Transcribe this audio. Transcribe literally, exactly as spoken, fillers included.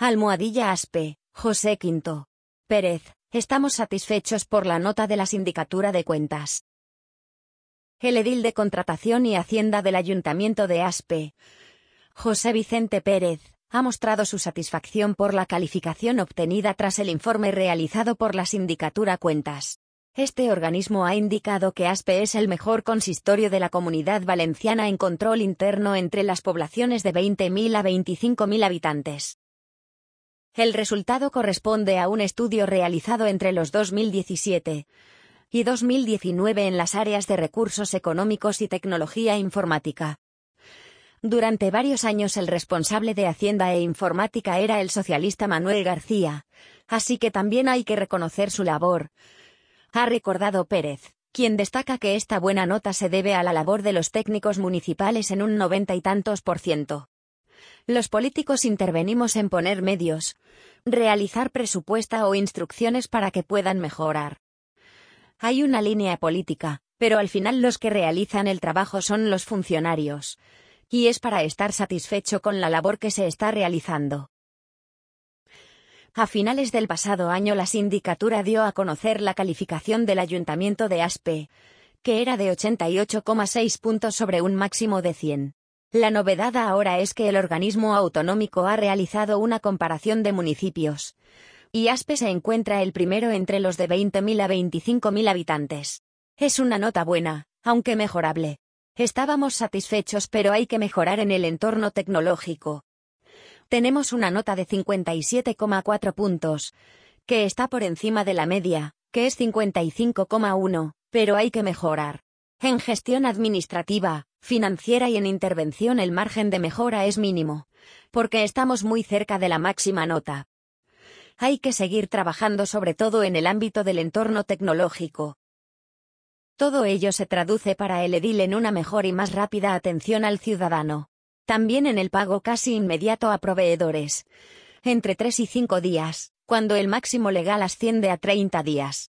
Almohadilla Aspe, José Quinto Pérez, estamos satisfechos por la nota de la Sindicatura de Cuentas. El edil de Contratación y Hacienda del Ayuntamiento de Aspe, José Vicente Pérez, ha mostrado su satisfacción por la calificación obtenida tras el informe realizado por la Sindicatura Cuentas. Este organismo ha indicado que Aspe es el mejor consistorio de la Comunidad Valenciana en control interno entre las poblaciones de veinte mil a veinticinco mil habitantes. El resultado corresponde a un estudio realizado entre los dos mil diecisiete y dos mil diecinueve en las áreas de recursos económicos y tecnología informática. Durante varios años el responsable de Hacienda e Informática era el socialista Manuel García, así que también hay que reconocer su labor, ha recordado Pérez, quien destaca que esta buena nota se debe a la labor de los técnicos municipales en un noventa y tantos por ciento. Los políticos intervenimos en poner medios, realizar presupuesta o instrucciones para que puedan mejorar. Hay una línea política, pero al final los que realizan el trabajo son los funcionarios, y es para estar satisfecho con la labor que se está realizando. A finales del pasado año la sindicatura dio a conocer la calificación del Ayuntamiento de Aspe, que era de ochenta y ocho coma seis puntos sobre un máximo de cien. La novedad ahora es que el organismo autonómico ha realizado una comparación de municipios, y Aspe se encuentra el primero entre los de veinte mil a veinticinco mil habitantes. Es una nota buena, aunque mejorable. Estábamos satisfechos, pero hay que mejorar en el entorno tecnológico. Tenemos una nota de cincuenta y siete coma cuatro puntos, que está por encima de la media, que es cincuenta y cinco coma uno, pero hay que mejorar. En gestión administrativa, financiera y en intervención el margen de mejora es mínimo, porque estamos muy cerca de la máxima nota. Hay que seguir trabajando sobre todo en el ámbito del entorno tecnológico. Todo ello se traduce para el edil en una mejor y más rápida atención al ciudadano. También en el pago casi inmediato a proveedores, entre tres y cinco días, cuando el máximo legal asciende a treinta días.